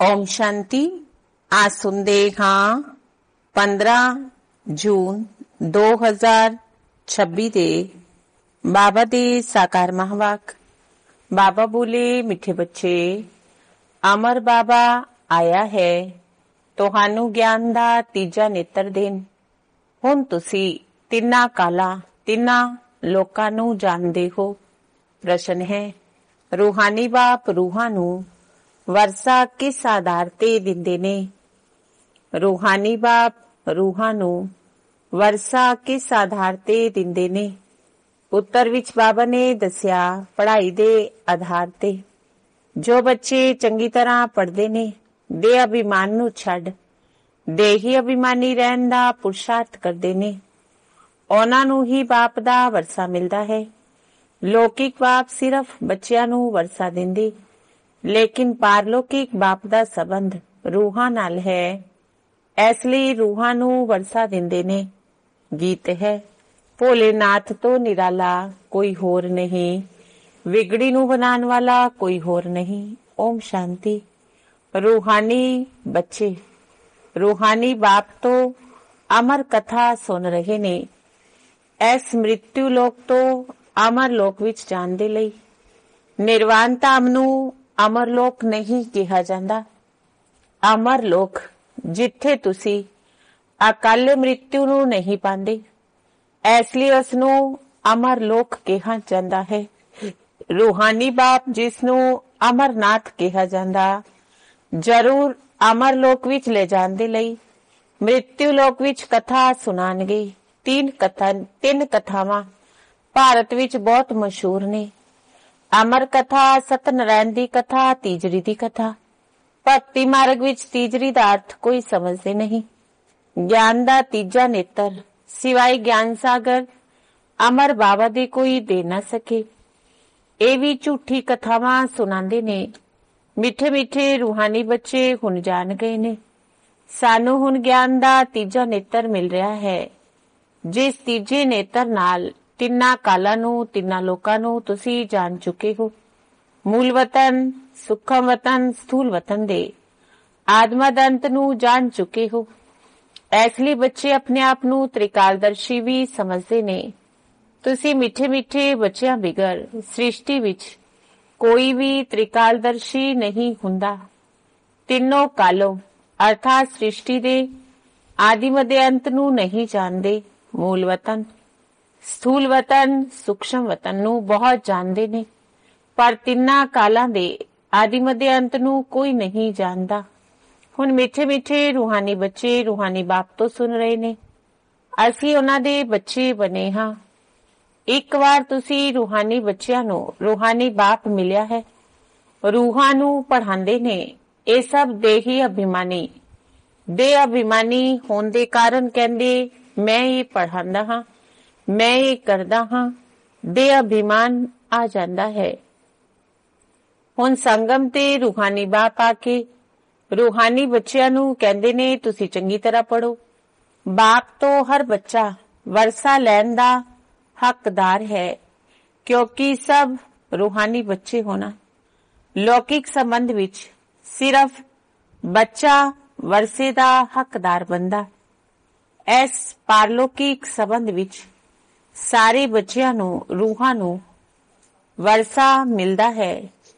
ओम शांति। आज सुनते हाँ 15 जून 2026 ਦੇ ਬਾਬਾ ਦੇ ਸਾਕਾਰ ਮਹਾਵਾਕ। ਬਾਬਾ ਬੋਲੇ, ਮਿੱਠੇ ਬੱਚੇ, ਅਮਰ ਬਾਬਾ ਆਇਆ ਹੈ ਤੁਹਾਨੂੰ ਗਿਆਨ ਦਾ ਤੀਜਾ ਨੇਤਰ ਦੇਣ। ਹੁਣ ਤੁਸੀਂ ਤਿੰਨਾਂ ਕਾਲਾਂ, ਤਿੰਨਾਂ ਲੋਕਾਂ ਨੂੰ ਜਾਣਦੇ ਹੋ। ਪ੍ਰਸ਼ਨ ਹੈ, ਰੂਹਾਨੀ ਬਾਪ ਰੂਹਾਂ ਨੂੰ ਵਰਸਾ ਕਿਸ ਆਧਾਰ ਤੇ ਦਿੰਦੇ ਨੇ? ਰੂਹਾਨੀ ਬਾਪ ਰੂਹਾਂ ਨੂੰ ਵਰਸਾ ਕਿਸ ਆਧਾਰ ਤੇ ਦਿੰਦੇ ਨੇ? ਉੱਤਰ ਵਿੱਚ ਬਾਬਾ ਨੇ ਦੱਸਿਆ, ਪੜ੍ਹਾਈ ਦੇ ਆਧਾਰ ਤੇ। ਜੋ ਬੱਚੇ ਚੰਗੀ ਤਰ੍ਹਾਂ ਪੜ੍ਹਦੇ ਨੇ, ਦੇ ਅਭਿਮਾਨ ਨੂੰ ਛੱਡ ਦੇਹੀ ਅਭਿਮਾਨੀ ਰਹਿਣ ਦਾ ਪੁਰਸ਼ਾਰਥ ਕਰਦੇ ਨੇ, ਉਹਨਾਂ ਨੂੰ ਹੀ ਬਾਪ ਦਾ ਵਰਸਾ ਮਿਲਦਾ ਹੈ। ਲੌਕਿਕ ਬਾਪ ਸਿਰਫ ਬੱਚਿਆਂ ਨੂੰ ਵਰਸਾ ਦਿੰਦੇ, ਲੇਕਿਨ ਪਾਰਲੌਕਿਕ ਬਾਪ ਦਾ ਸੰਬੰਧ ਰੂਹਾਂ ਨਾਲ ਹੈ, ਇਸ ਲਈ ਰੂਹਾਂ ਨੂੰ ਵਰਸਾ ਦਿੰਦੇ ਨੇ। ਗੀਤ ਹੈ, ਭੋਲੇਨਾਥ ਤੋਂ ਨਿਰਾਲਾ ਕੋਈ ਹੋਰ ਨਹੀਂ, ਵਿਗੜੀ ਨੂੰ ਬਣਾਉਣ ਵਾਲਾ ਕੋਈ ਹੋਰ ਨਹੀਂ। ਓਮ ਸ਼ਾਂਤੀ। ਰੂਹਾਨੀ ਬੱਚੇ ਰੂਹਾਨੀ ਬਾਪ ਤੋਂ ਅਮਰ ਕਥਾ ਸੁਣ ਰਹੇ ਨੇ। ਇਸ ਮ੍ਰਿਤੂ ਲੋਕ ਤੋਂ ਅਮਰ ਲੋਕ ਵਿੱਚ ਜਾਣ ਦੇ ਲਈ ਨਿਰਵਾਣ ਧਾਮ ਨੂੰ ਅਮਰ ਲੋਕ ਨਹੀਂ ਕਿਹਾ ਜਾਂਦਾ। ਅਮਰ ਲੋਕ ਜਿੱਥੇ ਤੁਸੀਂ ਅਕਾਲ ਮ੍ਰਿਤੂ ਨੂੰ ਨਹੀਂ ਪਾਉਂਦੇ, ਇਸ ਲਈ ਉਸ ਨੂੰ ਅਮਰ ਲੋਕ ਕਿਹਾ ਜਾਂਦਾ ਹੈ। ਰੂਹਾਨੀ ਬਾਪ ਜਿਸ ਨੂੰ ਅਮਰਨਾਥ ਕਿਹਾ ਜਾਂਦਾ, ਜ਼ਰੂਰ ਅਮਰ ਲੋਕ ਵਿੱਚ ਲੈ ਜਾਣ ਦੇ ਲਈ ਮ੍ਰਿਤੂ ਲੋਕ ਵਿੱਚ ਕਥਾ ਸੁਣਾਉਣਗੇ। ਤਿੰਨ ਕਥਾਵਾਂ ਭਾਰਤ ਵਿੱਚ ਬਹੁਤ ਮਸ਼ਹੂਰ ਨੇ। ਅਮਰ ਕਥਾ, ਸਤਨਾਰਾਇਣ ਦੀ ਕਥਾ, ਤੀਜਰੀ ਦੀ ਕਥਾ। ਭਗਤੀ ਮਾਰਗ ਵਿੱਚ ਤੀਜਰੀ ਦਾ ਅਰਥ ਕੋਈ ਸਮਝਦੇ ਨਹੀਂ। ਗਿਆਨ ਦਾ ਤੀਜਾ ਨੇਤਰ ਸਿਵਾਏ ਗਿਆਨ ਸਾਗਰ ਅਮਰ ਬਾਬਾ ਦੇ ਕੋਈ ਦੇ ਨਾ ਸਕੇ। ਇਹ ਵੀ ਝੂਠੀ ਕਥਾਵਾਂ ਸੁਣਾਉਂਦੇ ਨੇ। ਮਿੱਠੇ ਮਿੱਠੇ ਰੂਹਾਨੀ ਬੱਚੇ ਹੁਣ ਜਾਣ ਗਏ ਨੇ। ਸਾਨੂੰ ਹੁਣ ਗਿਆਨ ਦਾ ਤੀਜਾ ਨੇਤਰ ਮਿਲ ਰਿਹਾ ਹੈ, ਜਿਸ ਤੀਜੇ ਨੇਤਰ ਨਾਲ ਤਿੰਨਾਂ ਕਾਲਾਂ ਨੂੰ, ਤਿੰਨਾਂ ਲੋਕਾਂ ਨੂੰ ਤੁਸੀਂ ਜਾਣ ਚੁੱਕੇ ਹੋ। ਮੂਲ ਵਤਨ, ਸੁਖਮ ਵਤਨ, ਸਥੂਲ ਵਤਨ ਦੇ ਆਦਮਦ ਅੰਤ ਨੂੰ ਜਾਣ ਚੁੱਕੇ ਹੋ। ਇਸ ਲਈ ਬੱਚੇ ਆਪਣੇ ਆਪ ਨੂੰ ਤ੍ਰਿਕਾਲਦਰਸ਼ੀ ਵੀ ਸਮਝਦੇ ਨੇ। ਤੁਸੀਂ ਮਿੱਠੇ ਮਿੱਠੇ ਬੱਚਿਆਂ ਬਿਗਰ ਸ੍ਰਿਸ਼ਟੀ ਵਿੱਚ ਕੋਈ ਵੀ ਤ੍ਰਿਕਾਲਦਰਸ਼ੀ ਨਹੀਂ ਹੁੰਦਾ। ਤਿੰਨੋਂ ਕਾਲੋਂ ਅਰਥਾਤ ਸ੍ਰਿਸ਼ਟੀ ਦੇ ਆਦਿ ਮੱਧ ਅੰਤ ਨੂੰ ਨਹੀਂ ਜਾਣਦੇ। ਮੂਲ ਵਤਨ, ਸਥੂਲ ਵਤਨ, ਸੂਖਸ਼ਮ ਵਤਨ ਨੂੰ ਬਹੁਤ ਜਾਣਦੇ ਨੇ, ਪਰ ਤਿੰਨਾਂ ਕਾਲਾਂ ਦੇ ਆਦਿ ਮੱਧ ਅੰਤ ਨੂੰ ਕੋਈ ਨਹੀਂ ਜਾਣਦਾ। ਹੁਣ ਮਿੱਠੇ ਮਿੱਠੇ ਰੂਹਾਨੀ ਬੱਚੇ ਰੂਹਾਨੀ ਬਾਪ ਤੋਂ ਸੁਣ ਰਹੇ ਨੇ। ਅਸੀਂ ਉਹਨਾਂ ਦੇ ਬੱਚੇ ਬਣੇ ਹਾਂ। ਇੱਕ ਵਾਰ ਤੁਸੀਂ ਰੂਹਾਨੀ ਬੱਚਿਆਂ ਨੂੰ ਰੂਹਾਨੀ ਬਾਪ ਮਿਲਿਆ ਹੈ। ਰੂਹਾਂ ਨੂੰ ਪੜ੍ਹਾਉਂਦੇ ਨੇ। ਇਹ ਸਭ ਦੇਹੀ ਅਭਿਮਾਨੀ, ਦੇ ਅਭਿਮਾਨੀ ਹੋਣ ਦੇ ਕਾਰਨ ਕਹਿੰਦੇ, ਮੈਂ ਇਹ ਪੜ੍ਹਾਉਂਦਾ ਹਾਂ, ਮੈਂ ਇਹ ਕਰਦਾ ਹਾਂ। ਦੇ ਅਭਿਮਾਨ ਆ ਜਾਂਦਾ ਹੈ। ਹੁਣ ਸੰਗਮ ਤੇ ਰੂਹਾਨੀ ਬਾਪ ਆ ਕੇ ਰੂਹਾਨੀ ਬੱਚਿਆਂ ਨੂੰ ਕਹਿੰਦੇ ਨੇ, ਤੁਸੀਂ ਚੰਗੀ ਤਰ੍ਹਾਂ ਪੜ੍ਹੋ। ਬਾਪ ਤੋਂ ਹਰ ਬੱਚਾ ਵਰਸਾ ਲੈਣ ਦਾ ਹੱਕਦਾਰ ਹੈ, ਕਿਉਂਕਿ ਸਭ ਰੂਹਾਨੀ ਬੱਚੇ ਹੋਣਾ। ਲੌਕਿਕ ਸੰਬੰਧ ਵਿੱਚ ਸਿਰਫ ਬੱਚਾ ਵਰਸੇ ਦਾ ਹੱਕਦਾਰ ਬਣਦਾ। ਇਸ ਪਾਰਲੌਕਿਕ ਸੰਬੰਧ ਵਿੱਚ ਸਾਰੇ ਬੱਚਿਆਂ ਨੂੰ, ਰੂਹਾਂ ਨੂੰ ਵਰਸਾ ਮਿਲਦਾ ਹੈ।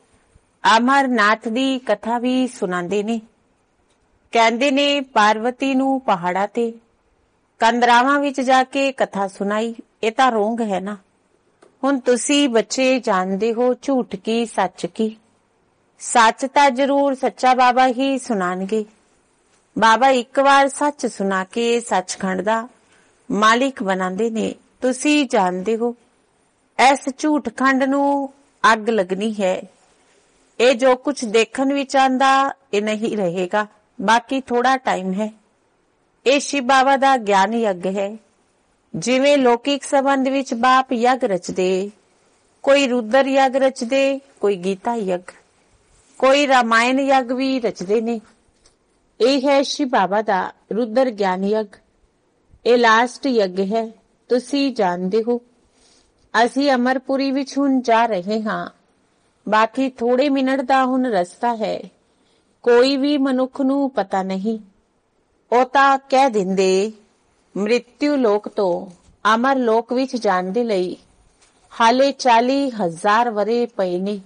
ਅਮਰਨਾਥ ਦੀ ਕਥਾ ਵੀ ਸੁਣਾਉਂਦੇ ਨੇ। ਕਹਿੰਦੇ ਨੇ, ਪਾਰਵਤੀ ਨੂੰ ਪਹਾੜਾਂ ਤੇ ਕੰਦਰਾਵਾਂ ਵਿੱਚ ਜਾ ਕੇ ਕਥਾ ਸੁਣਾਈ। ਇਹ ਤਾਂ ਰੋਂਗ ਹੈ ਨਾ। ਹੁਣ ਤੁਸੀਂ ਬੱਚੇ ਜਾਣਦੇ ਹੋ ਝੂਠ ਕੀ ਸੱਚ ਕੀ। ਸੱਚ ਤਾਂ ਜ਼ਰੂਰ ਸੱਚਾ ਬਾਬਾ ਹੀ ਸੁਣਾਣਗੇ। ਬਾਬਾ ਇੱਕ ਵਾਰ ਸੱਚ ਸੁਣਾ ਕੇ ਸੱਚਖੰਡ ਦਾ ਮਾਲਿਕ ਬਣਾਉਂਦੇ ਨੇ। ਤੁਸੀਂ ਜਾਣਦੇ ਹੋ ਇਸ ਝੂਠ ਖੰਡ ਨੂੰ ਅੱਗ ਲੱਗਣੀ ਹੈ। ਇਹ ਜੋ ਕੁਝ ਦੇਖਣ ਵਿੱਚ ਆਂਦਾ ਇਹ ਨਹੀਂ ਰਹੇਗਾ, ਬਾਕੀ ਥੋੜਾ ਟਾਈਮ ਹੈ। ਇਹ ਸ਼ਿਵ ਬਾਬਾ ਦਾ ਗਿਆਨ ਯੱਗ ਹੈ। ਜਿਵੇਂ ਲੌਕਿਕ ਸੰਬੰਧ ਵਿੱਚ ਬਾਪ ਯੱਗ ਰਚਦੇ, ਕੋਈ ਰੁਦਰ ਯੱਗ ਰਚਦੇ, ਕੋਈ ਗੀਤਾ ਯੱਗ, ਕੋਈ ਰਾਮਾਇਣ ਯੱਗ ਵੀ ਰਚਦੇ ਨੇ। ਇਹ ਹੈ ਸ਼ਿਵ ਬਾਬਾ ਦਾ ਰੁਦਰ ਗਿਆਨ ਯੱਗ। ਇਹ ਲਾਸਟ ਯੱਗ ਹੈ, ਤੁਸੀਂ ਜਾਣਦੇ ਹੋ। ਅਸੀਂ ਅਮਰਪੁਰੀ ਵਿੱਚ ਹੁਣ ਜਾ ਰਹੇ ਹਾਂ। ਬਾਕੀ ਥੋੜੇ ਮਿੰਟ ਦਾ ਹੁਣ ਰਸਤਾ ਹੈ। ਕੋਈ ਵੀ ਮਨੁੱਖ ਨੂੰ ਪਤਾ ਨਹੀਂ। ਉਹ ਤਾਂ ਕਹਿ ਦਿੰਦੇ ਮ੍ਰਿਤਿੂ ਲੋਕ ਤੋਂ ਅਮਰ ਲੋਕ ਵਿੱਚ ਜਾਣ ਦੇ ਲਈ ਹਾਲੇ 40,000 ਵਰੇ ਪਏ ਨੇ।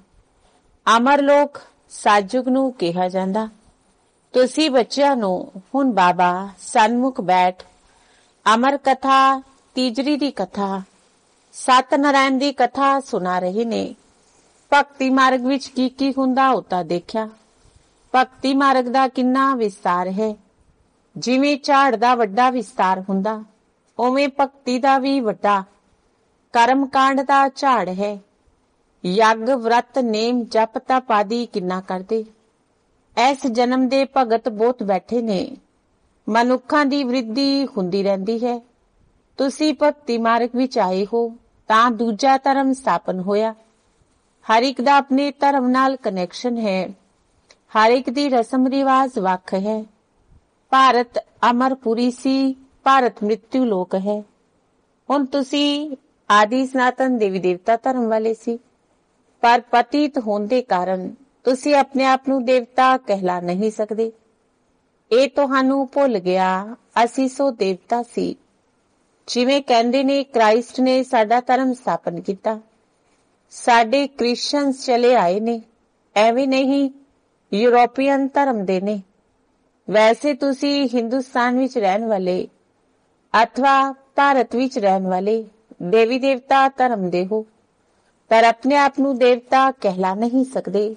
ਅਮਰ ਲੋਕ ਸਤਿਯੁਗ ਨੂੰ ਕਿਹਾ ਜਾਂਦਾ। ਤੁਸੀਂ ਬੱਚਿਆਂ ਨੂੰ ਹੁਣ ਬਾਬਾ ਸਨਮੁਖ ਬੈਠ ਅਮਰ ਕਥਾ, ਤੀਜਰੀ ਦੀ ਕਥਾ, ਸਤਨਾਰਾਇਣ ਦੀ ਕਥਾ ਸੁਣਾ ਰਹੇ ਨੇ। ਭਗਤੀ ਮਾਰਗ ਵਿੱਚ ਕੀ ਹੁੰਦਾ ਉਹ ਤਾਂ ਦੇਖਿਆ। ਭਗਤੀ ਮਾਰਗ ਦਾ ਕਿੰਨਾ ਵਿਸਤਾਰ ਹੈ। ਜਿਵੇਂ ਝਾੜ ਦਾ ਵੱਡਾ ਵਿਸਤਾਰ ਹੁੰਦਾ, ਉਵੇਂ ਭਗਤੀ ਦਾ ਵੀ ਵੱਡਾ ਕਰਮ ਕਾਂਡ ਦਾ ਝਾੜ ਹੈ। ਯੱਗ, ਵਰਤ, ਨੇਮ, ਜਪ, ਤਪ ਆਦਿ ਕਿੰਨਾ ਕਰਦੇ। ਇਸ ਜਨਮ ਦੇ ਭਗਤ ਬਹੁਤ ਬੈਠੇ ਨੇ। ਮਨੁੱਖਾਂ ਦੀ ਵ੍ਰਿੱਧੀ ਹੁੰਦੀ ਰਹਿੰਦੀ ਹੈ। ਤੁਸੀਂ ਭਗਤੀ ਮਾਰਗ ਵਿੱਚ ਆਏ ਹੋ ਤਾਂ ਦੂਜਾ ਧਰਮ ਸਥਾਪਨ ਹੋਇਆ। ਹਰ ਇੱਕ ਦਾ ਆਪਣੇ ਧਰਮ ਨਾਲ ਕਨੈਕਸ਼ਨ ਹੈ। ਹਰ ਇੱਕ ਦੀ ਰਸਮ ਰਿਵਾਜ ਵੱਖ ਹੈ। ਭਾਰਤ ਅਮਰਪੁਰੀ ਸੀ, ਭਾਰਤ ਮ੍ਰਿਤਿੂ ਲੋਕ ਹੈ। ਹੁਣ ਤੁਸੀਂ ਆਦਿ ਸਨਾਤਨ ਦੇਵੀ ਦੇਵਤਾ ਧਰਮ ਵਾਲੇ ਸੀ, ਪਰ ਪਤਿਤ ਹੋਣ ਦੇ ਕਾਰਨ ਤੁਸੀਂ ਆਪਣੇ ਆਪ ਨੂੰ ਦੇਵਤਾ ਕਹਿਲਾ ਨਹੀਂ ਸਕਦੇ। ਇਹ ਤੁਹਾਨੂੰ ਭੁੱਲ ਗਿਆ ਅਸੀਂ ਸੋ ਦੇਵਤਾ ਸੀ। ਜਿਵੇਂ ਕਹਿੰਦੇ ਨੇ ਕ੍ਰਾਈਸਟ ਨੇ ਸਾਡਾ ਧਰਮ ਸਥਾਪਨ ਕੀਤਾ, ਸਾਡੇ ਕ੍ਰਿਸਚੀਅਨਸ ਚਲੇ ਆਏ ਨੇ, ਐਵੇਂ ਨਹੀਂ ਯੂਰੋਪੀਅਨ ਧਰਮ ਦੇ ਨੇ। ਵੈਸੇ ਤੁਸੀਂ ਹਿੰਦੁਸਤਾਨ ਵਿੱਚ ਰਹਿਣ ਵਾਲੇ ਅਥਵਾ ਭਾਰਤ ਵਿੱਚ ਰਹਿਣ ਵਾਲੇ ਦੇਵੀ ਦੇਵਤਾ ਧਰਮ ਦੇ ਹੋ, ਪਰ ਆਪਣੇ ਆਪ ਨੂੰ ਦੇਵਤਾ ਕਹਿਲਾ ਨਹੀਂ ਸਕਦੇ।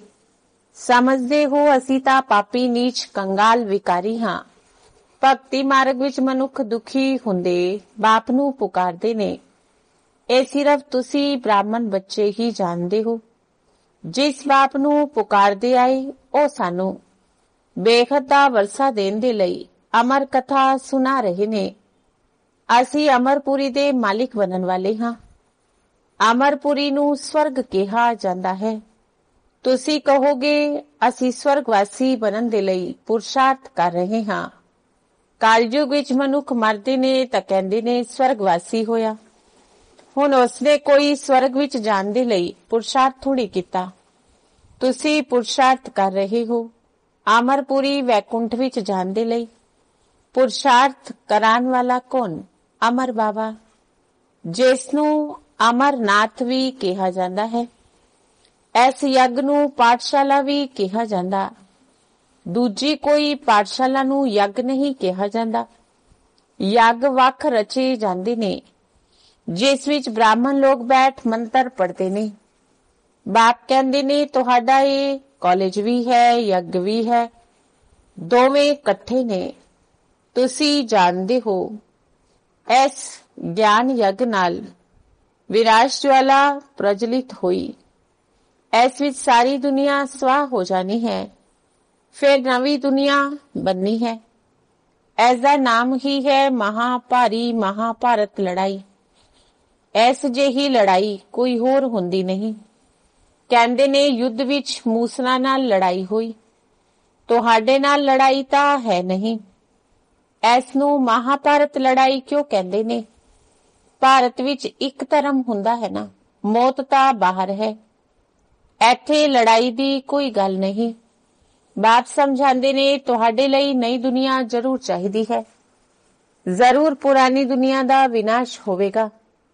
ਸਮਝਦੇ ਹੋ ਅਸੀਂ ਤਾਂ ਪਾਪੀ, ਨੀਚ, ਕੰਗਾਲ, ਵਿਕਾਰੀ ਹਾਂ। ਭਗਤੀ ਮਾਰਗ ਵਿੱਚ ਮਨੁੱਖ ਦੁਖੀ ਹੁੰਦੇ ਬਾਪ ਨੂੰ ਪੁਕਾਰਦੇ ਨੇ। ਇਹ ਸਿਰਫ ਤੁਸੀਂ ਬ੍ਰਾਹਮਣ ਬੱਚੇ ਹੀ ਜਾਣਦੇ ਹੋ। ਜਿਸ ਬਾਪ ਨੂੰ ਪੁਕਾਰਦੇ ਆਏ ਉਹ ਸਾਨੂੰ ਬੇਖਤ ਦਾ ਵਰਸਾ ਦੇਣ ਦੇ ਲਈ ਅਮਰ ਕਥਾ ਸੁਣਾ ਰਹੇ ਨੇ। ਅਸੀਂ ਅਮਰਪੁਰੀ ਦੇ ਮਾਲਿਕ ਬਣਨ ਵਾਲੇ ਹਾਂ। ਅਮਰਪੁਰੀ ਨੂੰ ਸਵਰਗ ਕਿਹਾ ਜਾਂਦਾ ਹੈ। ਤੁਸੀਂ ਕਹੋਗੇ ਅਸੀਂ ਸਵਰਗਵਾਸੀ ਬਣਨ ਦੇ ਲਈ ਪੁਰਸ਼ਾਰਥ ਕਰ ਰਹੇ ਹਾਂ। ਕਲਯੁਗ ਵਿੱਚ ਮਨੁੱਖ ਮਰਦੇ ਨੇ ਤਾਂ ਕਹਿੰਦੇ ਨੇ ਸਵਰਗਵਾਸੀ ਹੋਇਆ। ਹੁਣ ਉਸਨੇ ਕੋਈ ਸਵਰਗ ਵਿੱਚ ਜਾਣ ਦੇ ਲਈ ਪੁਰਸ਼ਾਰਥ ਥੋੜੀ ਕੀਤਾ। ਤੁਸੀਂ ਪੁਰਸ਼ਾਰਥ ਕਰ ਰਹੇ ਹੋ ਅਮਰਪੁਰੀ ਵੈਕੁੰਠ ਵਿੱਚ ਜਾਣ ਦੇ ਲਈ। ਪੁਰਸ਼ਾਰਥ ਕਰਾਉਣ ਵਾਲਾ ਕੌਣ? ਅਮਰ ਬਾਬਾ, ਜਿਸ ਨੂੰ ਅਮਰਨਾਥ ਵੀ ਕਿਹਾ ਜਾਂਦਾ ਹੈ। ਇਸ ਯੱਗ ਨੂੰ ਪਾਠਸ਼ਾਲਾ ਵੀ ਕਿਹਾ ਜਾਂਦਾ। ਦੂਜੀ ਕੋਈ ਪਾਠਸ਼ਾਲਾ ਨੂੰ ਯੱਗ ਨਹੀਂ ਕਿਹਾ ਜਾਂਦਾ। ਯੱਗ ਵੱਖ ਰਚੇ ਜਾਂਦੇ ਨੇ, ਜਿਸ ਵਿੱਚ ਬ੍ਰਾਹਮਣ ਲੋਕ ਬੈਠ ਮੰਤਰ ਪੜ੍ਹਦੇ ਨੇ। ਬਾਪ ਕਹਿੰਦੇ ਨੇ ਤੁਹਾਡਾ ਇਹ ਕਾਲਜ ਵੀ ਹੈ, ਯੱਗ ਵੀ ਹੈ, ਦੋਵੇਂ ਇਕੱਠੇ ਨੇ। ਤੁਸੀਂ ਜਾਣਦੇ ਹੋ ਇਸ ਗਿਆਨ ਯੱਗ ਨਾਲ ਵਿਨਾਸ਼ ਜਵਾਲਾ ਪ੍ਰਜਵਲਿਤ ਹੋਈ। ਇਸ ਵਿੱਚ ਸਾਰੀ ਦੁਨੀਆ ਸਵਾਹ ਹੋ ਜਾਣੀ ਹੈ, ਫਿਰ ਨਵੀਂ ਦੁਨੀਆ ਬਣਨੀ ਹੈ। ਇਸ ਦਾ ਨਾਮ ਹੀ ਹੈ ਮਹਾਭਾਰੀ ਮਹਾਭਾਰਤ ਲੜਾਈ। ਇਸ ਜਿਹੀ ਲੜਾਈ ਕੋਈ ਹੋਰ ਹੁੰਦੀ ਨਹੀਂ। ਕਹਿੰਦੇ ਨੇ ਯੁੱਧ ਵਿੱਚ ਮੂਸਲਾਂ ਨਾਲ ਲੜਾਈ ਹੋਈ। ਤੁਹਾਡੇ ਨਾਲ ਲੜਾਈ ਤਾਂ ਹੈ ਨਹੀਂ। ਇਸ ਨੂੰ ਮਹਾਭਾਰਤ ਲੜਾਈ ਕਿਉਂ ਕਹਿੰਦੇ ਨੇ? ਭਾਰਤ ਵਿੱਚ ਇੱਕ ਧਰਮ ਹੁੰਦਾ ਹੈ ਨਾ, ਮੌਤ ਤਾਂ ਬਾਹਰ ਹੈ। ਇੱਥੇ ਲੜਾਈ ਦੀ ਕੋਈ ਗੱਲ ਨਹੀਂ। ਬਾਪ ਸਮਝਾਉਂਦੇ ਨੇ ਤੁਹਾਡੇ ਲਈ ਨਈ ਦੁਨੀਆ ਜ਼ਰੂਰ ਚਾਹੀਦੀ ਹੈ। ਜ਼ਰੂਰ ਪੁਰਾਣੀ ਦੁਨੀਆ ਦਾ ਵਿਨਾਸ਼ ਹੋਵੇਗਾ।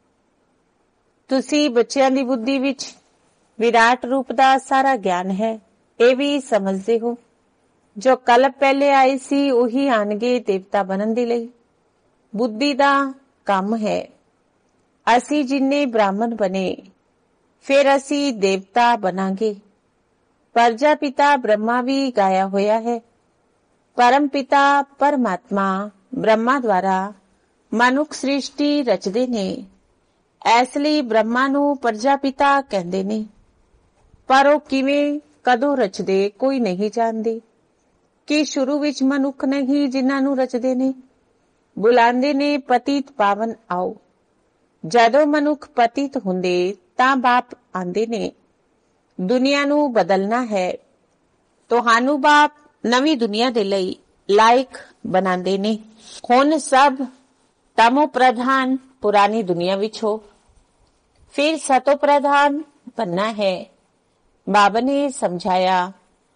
ਤੁਸੀਂ ਬੱਚਿਆਂ ਦੀ ਬੁੱਧੀ ਵਿੱਚ ਵਿਰਾਟ ਰੂਪ ਦਾ ਸਾਰਾ ਗਿਆਨ ਹੈ, ਇਹ ਵੀ ਸਮਝਦੇ ਹੋ। ਜੋ ਕੱਲ ਪਹਿਲੇ ਆਏ ਸੀ ਉਹੀ ਆਣਗੇ ਦੇਵਤਾ ਬਣਨ ਦੇ ਲਈ। ਬੁੱਧੀ ਦਾ ਕੰਮ ਹੈ। ਅਸੀਂ ਜਿੰਨੇ ਬ੍ਰਾਹਮਣ ਬਣੇ ਫਿਰ ਅਸੀਂ ਦੇਵਤਾ ਬਣਾਂਗੇ। ਪ੍ਰਜਾਪਿਤਾ ਬ੍ਰਹਮਾ ਵੀ ਗਾਇਆ ਹੋਇਆ ਹੈ। ਪਰਮ ਪਿਤਾ ਪਰਮਾਤਮਾ ਬ੍ਰਹਮਾ ਦੁਆਰਾ ਮਨੁੱਖ ਸ੍ਰਿਸ਼ਟੀ ਰਚਦੇ ਨੇ। ਇਸ ਲਈ ਬ੍ਰਹਮਾ ਨੂੰ ਪ੍ਰਜਾਪਿਤਾ ਕਹਿੰਦੇ ਨੇ। ਪਰ ਉਹ ਕਿਵੇਂ, ਕਦੋਂ ਰਚਦੇ ਕੋਈ ਨਹੀਂ ਜਾਣਦੇ। ਕਿ ਸ਼ੁਰੂ ਵਿੱਚ ਮਨੁੱਖ ਨਹੀਂ ਜਿਨ੍ਹਾਂ ਨੂੰ ਰਚਦੇ ਨੇ। ਬੁਲਾਉਂਦੇ ਨੇ ਪਤਿਤ ਪਾਵਨ ਆਓ। ਜਦੋਂ ਮਨੁੱਖ ਪਤਿਤ ਹੁੰਦੇ ਤਾਂ ਬਾਪ ਆਂਦੇ ਨੇ ਦੁਨੀਆ ਨੂੰ ਬਦਲਣਾ ਹੈ। ਤੁਹਾਨੂੰ ਬਾਪ ਨਵੀਂ ਦੁਨੀਆ ਦੇ ਲਈ ਲਾਇਕ ਬਣਾਉਂਦੇ ਨੇ। ਹੁਣ ਸਭ ਤਮੋ ਪ੍ਰਧਾਨ ਪੁਰਾਣੀ ਦੁਨੀਆ ਵਿੱਚ ਹੋ, ਫਿਰ ਸਤੋ ਪ੍ਰਧਾਨ ਬਣਨਾ ਹੈ। ਬਾਬਾ ਨੇ ਸਮਝਾਇਆ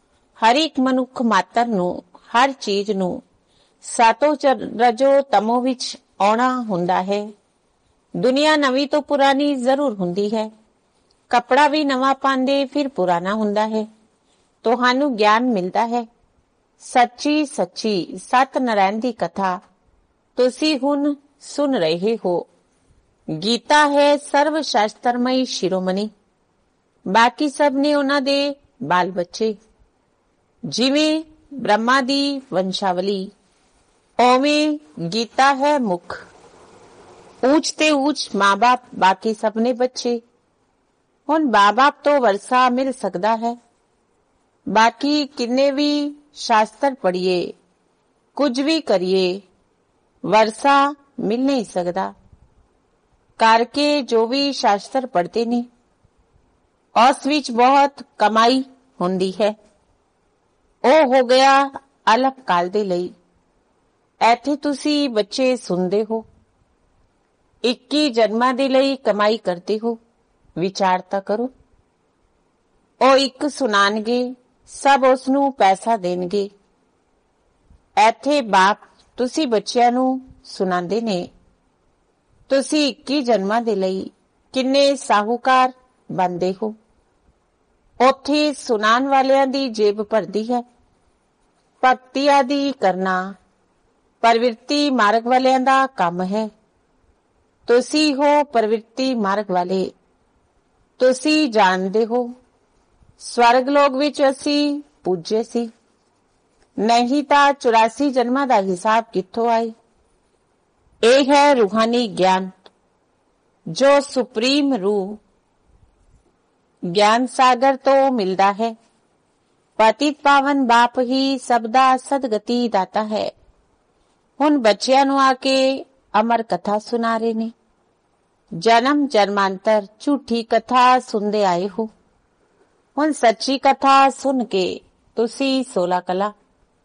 ਹਰ ਇੱਕ ਮਨੁੱਖ ਮਾਤਰ ਨੂੰ, ਹਰ ਚੀਜ਼ ਨੂੰ ਸਤੋ ਰਜੋ ਤਮੋ ਵਿੱਚ ਆਉਣਾ ਹੁੰਦਾ ਹੈ। ਦੁਨੀਆ ਨਵੀਂ ਤੋਂ ਪੁਰਾਣੀ ਜ਼ਰੂਰ ਹੁੰਦੀ ਹੈ। ਕੱਪੜਾ ਵੀ ਨਵਾਂ ਪਾਉਂਦੇ ਫਿਰ ਪੁਰਾਣਾ ਹੁੰਦਾ ਹੈ। ਤੁਹਾਨੂੰ ਗਿਆਨ ਮਿਲਦਾ ਹੈ। ਸੱਚੀ ਸੱਚੀ ਸਤ ਨਾਰਾਇਣ ਦੀ ਕਥਾ ਤੁਸੀਂ ਹੁਣ ਸੁਣ ਰਹੇ ਹੋ। ਗੀਤਾ ਹੈ ਸਰਵ ਸ਼ਾਸਤਰਮਈ ਸ਼ਿਰੋਮਣੀ। ਬਾਕੀ ਸਭ ਨੇ ਉਹਨਾਂ ਦੇ ਬਾਲ ਬੱਚੇ। ਜਿਵੇਂ ਬ੍ਰਹਮਾ ਦੀ ਵੰਸ਼ਾਵਲੀ, ਉਵੇਂ ਗੀਤਾ ਹੈ ਮੁੱਖ। ਊਚ ਤੇ ਊਚ ਮਾਂ ਬਾਪ, ਬਾਕੀ ਸਭ ਨੇ ਬੱਚੇ। ਹੁਣ ਮਾਂ ਬਾਪ ਤੋਂ ਵਰਸਾ ਮਿਲ ਸਕਦਾ ਹੈ। ਬਾਕੀ ਕਿੰਨੇ ਵੀ ਸ਼ਾਸਤਰ ਪੜ੍ਹੀਏ, ਕੁਝ ਵੀ ਕਰੀਏ, ਵਰਸਾ ਮਿਲ ਨਹੀਂ ਸਕਦਾ। ਕਰਕੇ ਜੋ ਵੀ ਸ਼ਾਸਤਰ ਪੜ੍ਹਦੇ ਨੇ ਉਸ ਵਿੱਚ ਬਹੁਤ ਕਮਾਈ ਹੁੰਦੀ ਹੈ। ਉਹ ਹੋ ਗਿਆ ਅਲਪ ਕਾਲ ਦੇ ਲਈ। ਇੱਥੇ ਤੁਸੀਂ ਬੱਚੇ ਸੁਣਦੇ ਹੋ, 21 ਜਨਮਾਂ ਦੇ ਲਈ ਕਮਾਈ ਕਰਦੇ ਹੋ। ਵਿਚਾਰ ਤਾਂ ਕਰੋ। ਉਹ ਇੱਕ ਸੁਣਾਣਗੇ, ਸਭ ਉਸ ਨੂੰ ਪੈਸਾ ਦੇਣਗੇ। ਇੱਥੇ ਬਾਪ ਤੁਸੀਂ ਬੱਚਿਆਂ ਨੂੰ ਸੁਣਾਉਂਦੇ ਨੇ। ਤੁਸੀਂ 21 ਜਨਮਾਂ ਦੇ ਲਈ ਕਿੰਨੇ ਸਾਹੂਕਾਰ ਬਣਦੇ ਹੋ। ਉੱਥੇ ਸੁਣਾਉਣ ਵਾਲਿਆਂ ਦੀ ਜੇਬ ਭਰਦੀ ਹੈ। ਭਗਤੀ ਆਦਿ ਕਰਨਾ ਪ੍ਰਵਿਰਤੀ ਮਾਰਗ ਵਾਲਿਆਂ ਦਾ ਕੰਮ ਹੈ। ਤੁਸੀਂ ਹੋ ਪ੍ਰਵਿਰਤੀ ਮਾਰਗ ਵਾਲੇ। ਤੁਸੀਂ ਜਾਣਦੇ ਹੋ ਸਵਰਗ ਲੋਕ ਵਿੱਚ ਅਸੀਂ ਪੂਜੇ ਸੀ, ਨਹੀਂ ਤਾਂ 84 ਜਨਮਾਂ ਦਾ ਹਿਸਾਬ ਕਿੱਥੋਂ ਆਏ। ਇਹ ਹੈ ਰੂਹਾਨੀ ਗਿਆਨ, ਜੋ ਸੁਪਰੀਮ ਰੂਹ ਗਿਆਨ ਸਾਗਰ ਤੋਂ ਮਿਲਦਾ ਹੈ। ਪਤਿਤ ਪਾਵਨ ਬਾਪ ਹੀ ਸਭ ਦਾ ਸਦਗਤੀ ਦਾਤਾ ਹੈ। ਹੁਣ ਬੱਚਿਆਂ ਨੂੰ ਆ ਕੇ ਅਮਰ ਕਥਾ ਸੁਣਾ ਰਹੇ ਨੇ। ਜਨਮ ਜਨਮਾਂਤਰ ਝੂਠੀ ਕਥਾ ਸੁਣਦੇ ਆਏ ਹੋ। ਹੁਣ ਸੱਚੀ ਕਥਾ ਸੁਣ ਕੇ ਤੁਸੀਂ 16 ਕਲਾ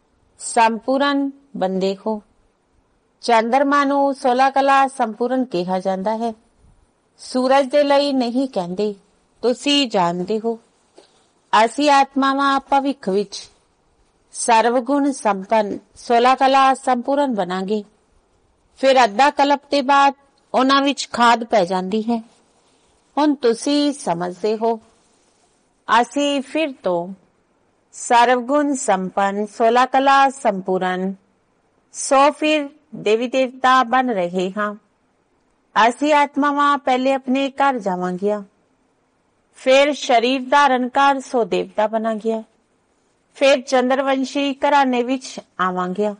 ਸੰਪੂਰਨ ਬੰਦੇ ਹੋ। ਚੰਦਰਮਾ ਨੂੰ 16 ਕਲਾ ਸੰਪੂਰਨ ਕਿਹਾ ਜਾਂਦਾ ਹੈ। ਸੂਰਜ ਦੇ ਲਈ ਨਹੀਂ ਕਹਿੰਦੇ। ਤੁਸੀਂ ਜਾਣਦੇ ਹੋ ਅਸੀਂ ਆਤਮਾਵਾਂ ਭਵਿੱਖ ਵਿੱਚ ਸਰਵਗੁਣ ਸੰਪੰਨ 16 ਕਲਾ ਸੰਪੂਰਨ ਬਣਾਂਗੇ। ਫਿਰ ਅੱਧਾ ਕਲਪ ਦੇ ਬਾਅਦ ਉਹਨਾਂ ਵਿੱਚ ਖਾਦ ਪੈ ਜਾਂਦੀ ਹੈ। ਹੁਣ ਤੁਸੀਂ ਸਮਝਦੇ ਹੋ ਅਸੀਂ ਫਿਰ ਤੋਂ ਸਰਵਗੁਣ ਸੰਪੰਨ 16 ਕਲਾ ਸੰਪੂਰਨ ਫਿਰ ਦੇਵੀ ਦੇਵਤਾ ਬਣ ਰਹੇ ਹਾਂ। ਅਸੀਂ ਆਤਮਾਵਾਂ ਪਹਿਲੇ ਆਪਣੇ ਘਰ ਜਾਵਾਂਗੀਆਂ, ਫਿਰ ਸਰੀਰ ਧਾਰਨ ਕਰ ਸੋ ਦੇਵਤਾ ਬਣਾਂਗੀਆਂ, ਫਿਰ ਚੰਦਰਵੰਸ਼ੀ ਘਰਾਣੇ ਵਿੱਚ ਆਵਾਂਗੀਆਂ।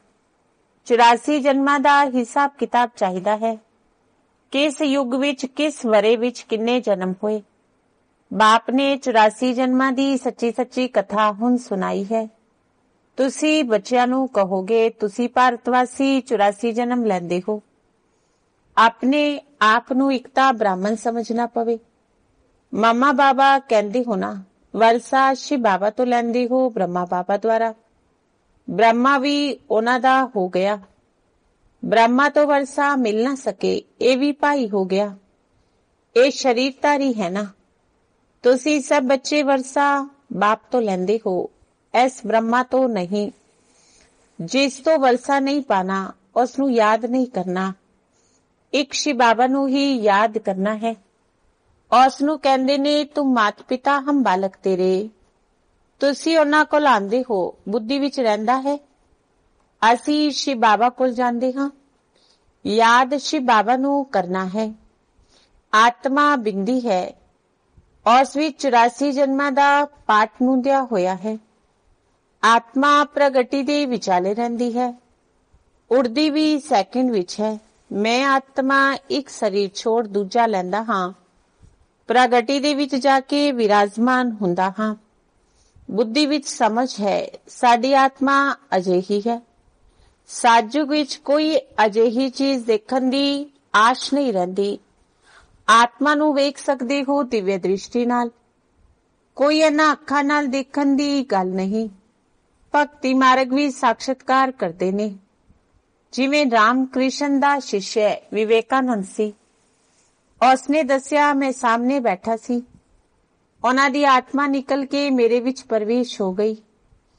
84 ਜਨਮਾਂ ਦਾ ਹਿਸਾਬ ਕਿਤਾਬ ਚਾਹੀਦਾ ਹੈ। ਕਿਸ ਯੁੱਗ ਵਿੱਚ, ਕਿਸ ਵਰੇ ਵਿੱਚ ਕਿੰਨੇ ਜਨਮ ਹੋਏ। ਬਾਪ ਨੇ 84 ਜਨਮਾਂ ਦੀ ਸੱਚੀ ਸੱਚੀ ਕਥਾ ਹੁਣ ਸੁਣਾਈ ਹੈ। ਤੁਸੀਂ ਬੱਚਿਆਂ ਨੂੰ ਕਹੋਗੇ ਤੁਸੀਂ ਭਾਰਤਵਾਸੀ 84 ਜਨਮ ਲੈਂਦੇ ਹੋ। ਆਪਣੇ ਆਪ ਨੂੰ ਇੱਕ ਤਾਂ ਬ੍ਰਾਹਮਣ ਸਮਝਣਾ ਪਵੇ। ਮਾਮਾ ਬਾਬਾ ਕਹਿੰਦੇ ਹੋ ਨਾ, ਵਰਸਾ ਸ਼ਿਵ ਬਾਬਾ ਤੋਂ ਲੈਂਦੇ ਹੋ ਬ੍ਰਹਮਾ ਬਾਬਾ ਦੁਆਰਾ। ਬ੍ਰਹਮਾ ਵੀ ਉਹਨਾਂ ਦਾ ਹੋ ਗਿਆ। ਬ੍ਰਹਮਾ ਤੋਂ ਵਰਸਾ ਮਿਲ ਨਾ ਸਕੇ, ਇਹ ਵੀ ਭਾਈ ਹੋ ਗਿਆ। ਇਹ ਸ਼ਰੀਰਧਾਰੀ ਹੈ ਨਾ। ਤੁਸੀਂ ਸਭ ਬੱਚੇ ਵਰਸਾ ਬਾਪ ਤੋਂ ਲੈਂਦੇ ਹੋ, ਇਸ ਬ੍ਰਹਮਾ ਤੋਂ ਨਹੀਂ। ਜਿਸ ਤੋਂ ਵਰਸਾ ਨਹੀਂ ਪਾਣਾ ਉਸ ਨੂੰ ਯਾਦ ਨਹੀਂ ਕਰਨਾ। ਇੱਕ ਸ਼ਿਵ ਬਾਬਾ ਨੂੰ ਹੀ ਯਾਦ ਕਰਨਾ ਹੈ। ਉਸ ਨੂੰ ਕਹਿੰਦੇ ਨੇ ਤੁਮ ਮਾਤ ਪਿਤਾ ਹਮ ਬਾਲਕ ਤੇਰੇ। ਤੁਸੀਂ ਉਹਨਾਂ ਕੋਲ ਆਂਦੇ ਹੋ, ਬੁੱਧੀ ਵਿੱਚ ਰਹਿੰਦਾ ਹੈ। ਅਸੀਂ ਸ਼ਿਵ ਬਾਬਾ ਕੋਲ ਜਾਂਦੇ ਹਾਂ। ਯਾਦ ਸ਼ਿਵ ਬਾਬਾ ਨੂੰ ਕਰਨਾ ਹੈ। ਆਤਮਾ ਬਿੰਦੀ ਹੈ, ਉਸ ਵਿੱਚ 84 ਜਨਮਾਂ ਦਾ ਪਾਠ ਮੁੰਦਿਆ ਹੋਇਆ ਹੈ। ਆਤਮਾ ਪ੍ਰਗਟੀ ਦੇ ਵਿਚਾਲੇ ਰਹਿੰਦੀ ਹੈ, ਉੜਦੀ ਵੀ ਸੈਕਿੰਡ ਵਿੱਚ ਹੈ। ਮੈਂ ਆਤਮਾ ਇੱਕ ਸਰੀਰ ਛੋੜ ਦੂਜਾ ਲੈਂਦਾ ਹਾਂ, ਪ੍ਰਗਟੀ ਦੇ ਵਿੱਚ ਜਾ ਕੇ ਵਿਰਾਜਮਾਨ ਹੁੰਦਾ ਹਾਂ। ਬੁੱਧੀ ਵਿੱਚ ਸਮਝ ਹੈ ਸਾਡੀ ਆਤਮਾ ਅਜਿਹੀ ਹੈ। ਸਾਜੁਗ ਵਿੱਚ ਕੋਈ ਅਜਿਹੀ ਚੀਜ਼ ਦੇਖਣ ਦੀ ਆਸ਼ ਨਹੀਂ ਰਹਿੰਦੀ। ਆਤਮਾ ਨੂੰ ਵੇਖ ਸਕਦੇ ਹੋ ਦਿਵਯ ਦ੍ਰਿਸ਼ਟੀ ਨਾਲ। ਕੋਈ ਇਹਨਾਂ ਅੱਖਾਂ ਨਾਲ ਦੇਖਣ ਦੀ ਗੱਲ ਨਹੀਂ। ਭਗਤੀ ਮਾਰਗ ਵੀ ਸਾਖਸ਼ਾਤਕਾਰ ਕਰਦੇ ਨੇ। ਜਿਵੇਂ ਰਾਮ ਕ੍ਰਿਸ਼ਨ ਦਾ ਸ਼ਿਸ਼ਯ ਵਿਵੇਕਾਨੰਦ ਸੀ। ਉਸਨੇ ਦੱਸਿਆ ਮੈਂ ਸਾਹਮਣੇ ਬੈਠਾ ਸੀ, ਉਹਨਾਂ ਦੀ ਆਤਮਾ ਨਿਕਲ ਕੇ ਮੇਰੇ ਵਿੱਚ ਪ੍ਰਵੇਸ਼ ਹੋ ਗਈ।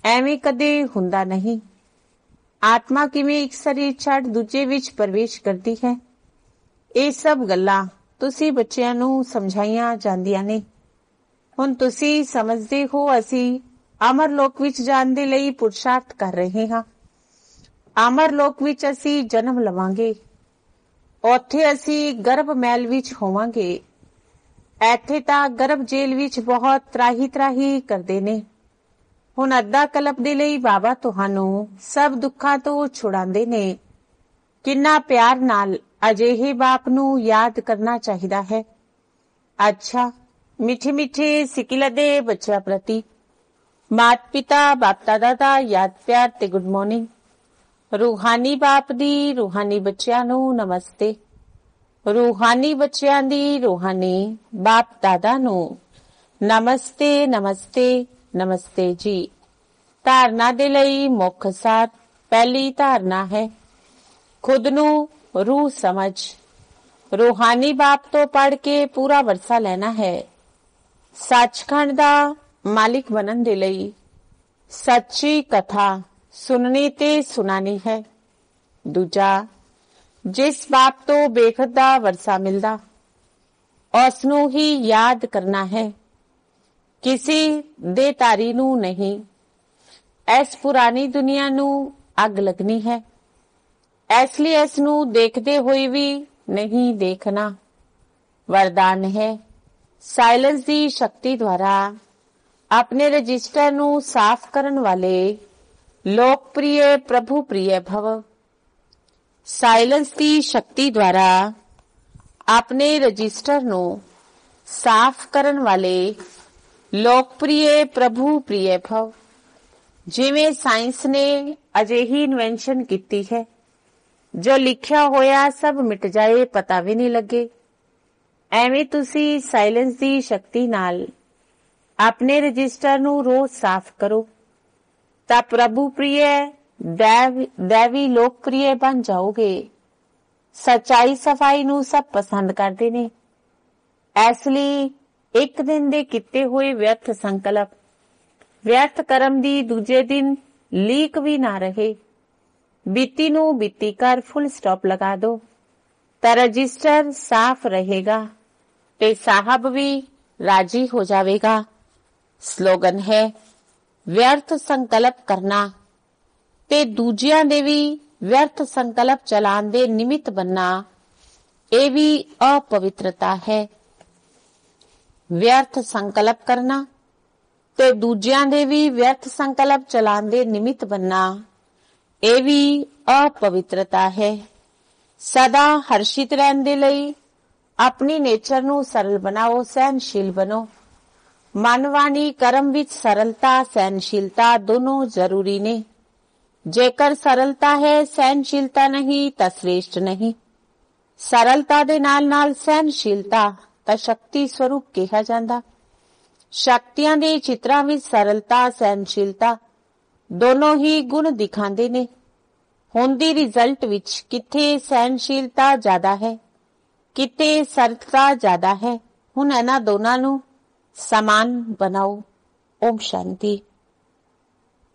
ਐਵੇਂ ਕਦੇ ਹੁੰਦਾ ਨਹੀਂ। ਆਤਮਾ ਕਿਵੇਂ ਇੱਕ ਸਰੀਰ ਛੱਡ ਦੂਜੇ ਵਿੱਚ ਪ੍ਰਵੇਸ਼ ਕਰਦੀ ਹੈ, ਇਹ ਸਭ ਗੱਲਾਂ ਤੁਸੀਂ ਬੱਚਿਆਂ ਨੂੰ ਸਮਝਾਈਆਂ ਜਾਂਦੀਆਂ ਨੇ। ਹੁਣ ਤੁਸੀਂ ਸਮਝਦੇ ਹੋ ਅਸੀਂ ਅਮਰ ਲੋਕ ਵਿੱਚ ਜਾਣ ਦੇ ਲਈ ਪੁਰਸ਼ਾਰਥ ਕਰ ਰਹੇ ਹਾਂ। ਅਮਰ ਲੋਕ ਵਿੱਚ ਅਸੀਂ ਜਨਮ ਲਵਾਂਗੇ, ਉੱਥੇ ਅਸੀਂ ਗਰਭ ਮਹਿਲ ਵਿੱਚ ਹੋਵਾਂਗੇ। ਇੱਥੇ ਤਾਂ ਗਰਭ ਜੇਲ੍ਹ ਵਿੱਚ ਬਹੁਤ ਤਰਾਹੀ ਕਰਦੇ ਨੇ। ਹੁਣ ਅੱਧਾ ਕਲਪ ਦੇ ਲਈ ਬਾਬਾ ਤੁਹਾਨੂੰ ਸਭ ਦੁੱਖਾਂ ਤੋਂ ਛੁਡਾਉਂਦੇ ਨੇ। ਕਿੰਨਾ ਪਿਆਰ ਨਾਲ ਅਜਿਹੇ ਬਾਪ ਨੂੰ ਯਾਦ ਕਰਨਾ ਚਾਹੀਦਾ ਹੈ। ਅੱਛਾ, ਮਿੱਠੇ ਸਿਕਿਲ ਦੇ ਬੱਚਿਆਂ ਪ੍ਰਤੀ ਮਾਤ ਪਿਤਾ ਬਾਪ ਦਾਦਾ ਦਾ ਯਾਦ ਪਿਆਰ ਤੇ ਗੁੱਡ ਮਾਰਨਿੰਗ। ਰੂਹਾਨੀ ਬਾਪ ਦੀ ਰੂਹਾਨੀ ਬੱਚਿਆਂ ਨੂੰ ਨਮਸਤੇ। ਰੂਹਾਨੀ ਬੱਚਿਆਂ ਦੀ ਰੂਹਾਨੀ ਬਾਪ ਦਾਦਾ ਨੂੰ ਨਮਸਤੇ ਨਮਸਤੇ ਨਮਸਤੇ ਜੀ। ਧਾਰਨਾ ਦੇ ਲਈ ਮੁੱਖ ਸਾਰ। ਪਹਿਲੀ ਧਾਰਨਾ ਹੈ ਖੁਦ ਨੂੰ ਰੂਹ ਸਮਝ। ਰੂਹਾਨੀ ਬਾਪ ਤੋਂ ਪੜ੍ਹ ਕੇ ਪੂਰਾ ਵਰਸਾ ਲੈਣਾ ਹੈ। ਸੱਚਖੰਡ ਦਾ ਮਾਲਿਕ ਬਣਨ ਦੇ ਲਈ ਸੱਚੀ ਕਥਾ ਸੁਣਨੀ ਤੇ ਸੁਣਾਣੀ ਹੈ। ਦੂਜਾ, ਜਿਸ ਬਾਪ ਤੋਂ ਬੇਖਤ ਦਾ ਵਰਸਾ ਮਿਲਦਾ ਉਸ ਨੂੰ ਹੀ ਯਾਦ ਕਰਨਾ ਹੈ, ਕਿਸੇ ਦੇ ਤਾਰੀ ਨੂੰ ਨਹੀਂ। ਇਸ ਪੁਰਾਣੀ ਦੁਨੀਆ ਨੂੰ ਅੱਗ ਲੱਗਣੀ ਹੈ, ਇਸ ਲਈ ਇਸ ਨੂੰ ਦੇਖਦੇ ਹੋਏ ਵੀ ਨਹੀਂ ਦੇਖਣਾ। ਵਰਦਾਨ ਹੈ ਸਾਇਲੈਂਸ ਦੀ ਸ਼ਕਤੀ ਦੁਆਰਾ ਆਪਣੇ ਰਜਿਸਟਰ ਨੂੰ ਸਾਫ਼ ਕਰਨ ਵਾਲੇ ਲੋਕਪ੍ਰਿਯ ਪ੍ਰਭੂ ਪ੍ਰਿਯ ਭਵ। ਸਾਇਲੈਂਸ ਦੀ ਸ਼ਕਤੀ ਦੁਆਰਾ ਆਪਣੇ ਰਜਿਸਟਰ ਨੂੰ ਸਾਫ਼ ਕਰਨ ਵਾਲੇ ਲੋਕਪ੍ਰਿਯ ਪ੍ਰਭੂ ਪ੍ਰਿਯ ਭਵ। ਜਿਵੇਂ ਸਾਇੰਸ ਨੇ ਅਜਿਹੀ ਇਨਵੈਂਸ਼ਨ ਕੀਤੀ ਹੈ ਜੋ ਲਿਖਿਆ ਹੋਇਆ ਸਭ ਮਿਟ ਜਾਏ, ਪਤਾ ਵੀ ਨਹੀਂ ਲੱਗੇ। ਐਵੇਂ ਤੁਸੀਂ ਸਾਇਲੈਂਸ ਦੀ ਸ਼ਕਤੀ ਨਾਲ ਆਪਣੇ ਰਜਿਸਟਰ ਨੂੰ ਰੋਜ਼ ਸਾਫ਼ ਕਰੋ ਤਾਂ ਪ੍ਰਭੂ ਪ੍ਰਿਯ ਦੇਵੀ ਲੋਕਪ੍ਰਿਯ ਬਣ ਜਾਓਗੇ। ਸੱਚਾਈ ਸਫਾਈ ਨੂੰ ਸਭ ਪਸੰਦ ਕਰਦੇ ਨੇ, ਇਸ ਲਈ ਇੱਕ ਦਿਨ ਦੇ ਕੀਤੇ ਹੋਏ ਵਿਅਰਥ ਸੰਕਲਪ ਵਿਅਰਥ ਕਰਮ ਦੀ ਦੂਜੇ ਦਿਨ ਲੀਕ ਵੀ ਨਾ ਰਹੇ। ਬੀਤੀ ਨੂੰ ਬੀਤੀ ਕਰ ਫੁੱਲ ਸਟਾਪ ਲਗਾ ਦੋ ਤਾਂ ਰਜਿਸਟਰ ਸਾਫ਼ ਰਹੇਗਾ ਤੇ ਸਾਹਿਬ ਵੀ ਰਾਜੀ ਹੋ ਜਾਵੇਗਾ। ਸਲੋਗਨ ਹੈ ਵਿਅਰਥ ਸੰਕਲਪ ਕਰਨਾ ਤੇ ਦੂਜਿਆਂ ਦੇ ਵੀ ਵਿਅਰਥ ਸੰਕਲਪ ਚਲਾਉਣ ਦੇ ਨਿਮਿਤ ਬਣਨਾ, ਇਹ ਵੀ ਅਪਵਿੱਤਰਤਾ ਹੈ। ਵਿਅਰਥ ਸੰਕਲਪ ਕਰਨਾ ਤੇ ਦੂਜਿਆਂ ਦੇ ਵੀ ਵਿਅਰਥ ਸੰਕਲਪ ਚਲਾਉਣ ਦੇ ਨਿਮਿਤ ਬਣਨਾ, ਇਹ ਵੀ ਅਪਵਿੱਤਰਤਾ ਹੈ। ਸਦਾ ਹਰਸ਼ਿਤ ਰਹਿਣ ਦੇ ਲਈ ਆਪਣੀ ਨੇਚਰ ਨੂੰ ਸਰਲ ਬਣਾਓ, ਸਹਿਨਸ਼ੀਲ ਬਣੋ। ਮਨ ਵਾਣੀ ਕਰਮ ਵਿੱਚ ਸਰਲਤਾ ਸਹਿਨਸ਼ੀਲਤਾ ਦੋਨੋਂ ਜ਼ਰੂਰੀ ਨੇ। ਜੇਕਰ ਸਰਲਤਾ ਹੈ ਸਹਿਨਸ਼ੀਲਤਾ ਨਹੀਂ ਤਾਂ ਸ੍ਰੇਸ਼ਟ ਨਹੀਂ। ਸਰਲਤਾ ਦੇ ਨਾਲ ਨਾਲ ਸਹਿਨਸ਼ੀਲਤਾ ਤਾਂ ਸ਼ਕਤੀ ਸਰੂਪ ਕਿਹਾ ਜਾਂਦਾ। ਸ਼ਕਤੀਆਂ ਦੇ ਚਿੱਤਰਾਂ ਵਿੱਚ ਸਰਲਤਾ ਸਹਿਨਸ਼ੀਲਤਾ ਦੋਨੋਂ ਹੀ ਗੁਣ ਦਿਖਾਉਂਦੇ ਨੇ। ਹੁਣ ਦੀ ਰਿਜ਼ਲਟ ਵਿੱਚ ਕਿੱਥੇ ਸਹਿਨਸ਼ੀਲਤਾ ਜ਼ਿਆਦਾ ਹੈ, ਕਿਤੇ ਸਰਲਤਾ ਜ਼ਿਆਦਾ ਹੈ। ਹੁਣ ਇਹਨਾਂ ਦੋਨਾਂ ਨੂੰ ਸਮਾਨ ਬਣਾਓ। ਓਮ ਸ਼ਾਂਤੀ।